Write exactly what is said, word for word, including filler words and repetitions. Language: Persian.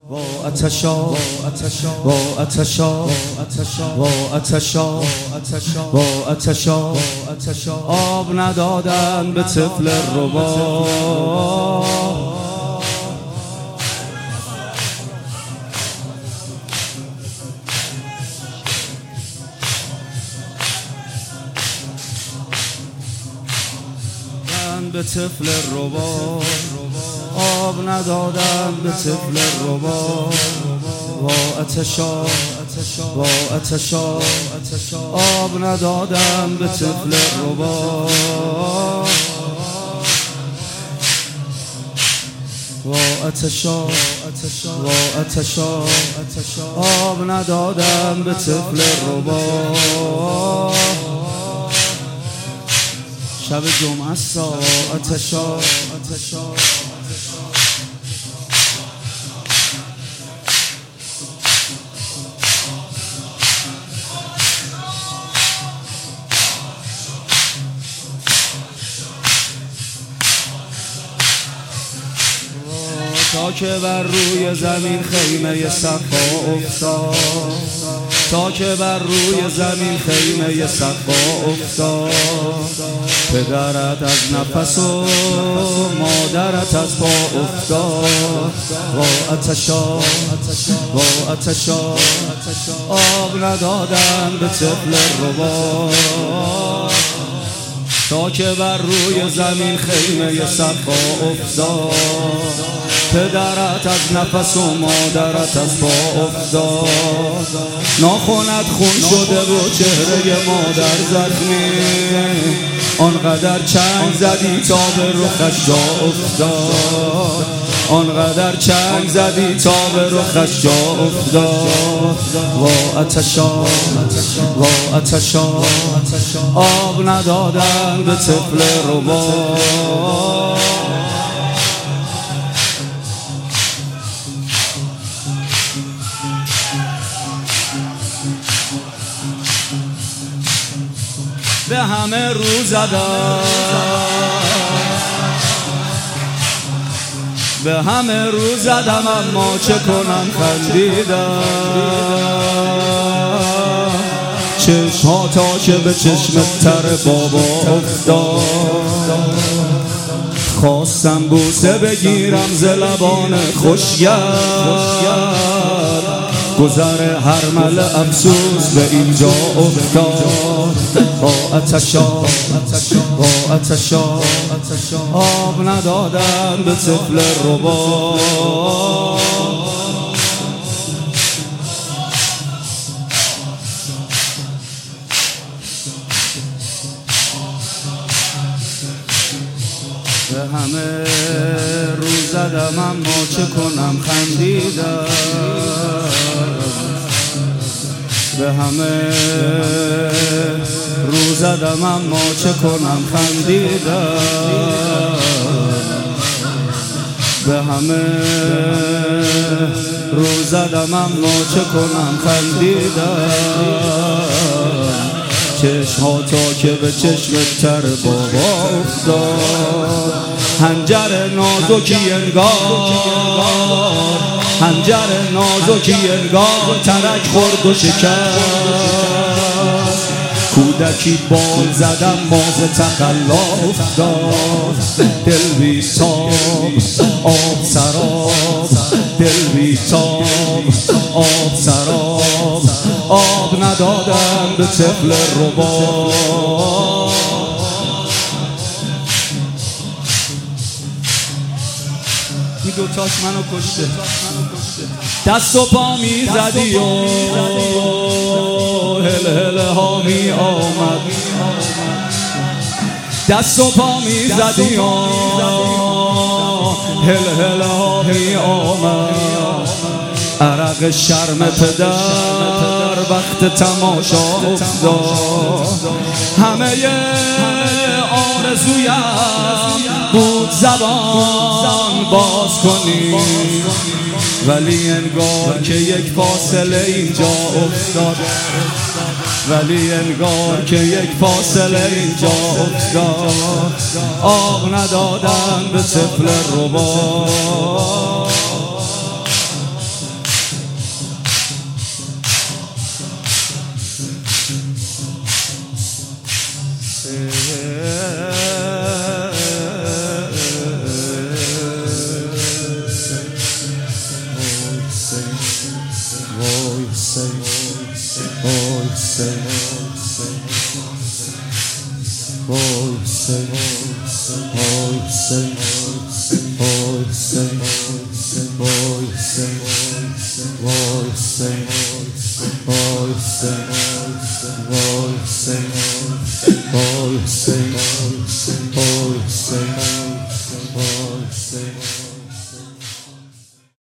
وا آتشا وا آتشا وا آتشا وا آتشا آب ندادن به طفل ربا. به طفل ربا آب ندادن به طفل ربا. وا آتشا وا آتشا آب ندادن به طفل ربا. وا آتشا وا آتشا آب ندادن به طفل ربا. شب جمعه است آتشا تا که بر روی زمین خیمه صفا افتاد، تا که بر روی زمین خیمه صفا افتاد. پدرت از نفس و مادرت از پا افتاد. وا آتشا وا آتشا آب ندادن به طفل ربا. تا که بر روی زمین خیمه صفا افتاد. پدرت از نفس و مادرت از پا افتاد. ناخنت خون شده و چهره مادر زخمی، آنقدر چنگ زدی تا به رخش جا افتاد. آنقدر چنگ زدی تا به رخش جا افتاد. وا آتشا وا آتشا آب ندادن به طفل ربا. به همه رو زدم، به همه رو زدم، اما چه کنم خندیدم. چشم‌ها تا که به چشم تر بابا افتاد. خواستم بوسه بگیرم ز لبان خوشگل، گذر هر مل افسوس به اینجا افتاد. وا آتشا وا آتشا آب ندادن به طفل ربا. به همه رو زدم اما چه کنم خندیدم. به همه رو زدم اما چه کنم خندیدم. به همه رو زدم اما چه کنم خندیدم. چشم‌ها تا که به چشم تر بابا افتاد. حنجر نازکی انگار، حنجر نازکی انگار ترک خورد و شکست. کودکی بال زدم باز تقلا افتاد. دل بی تاب آب سراب، دل بی تاب آب سراب آب ندادن به طفل ربا. این دوتاش منو کشته. دست و پا می زدی و هل هل ها می آمد. دست و پا می زدی و هل هل ها می آمد. عرق شرم پدر وقت تماشا افتاد. همه آرزویم بود زبان باز کنی، ولی انگار که یک فاصله اینجا افتاد. ولی انگار که یک فاصله اینجا افتاد. آب ندادن به طفل ربا. وای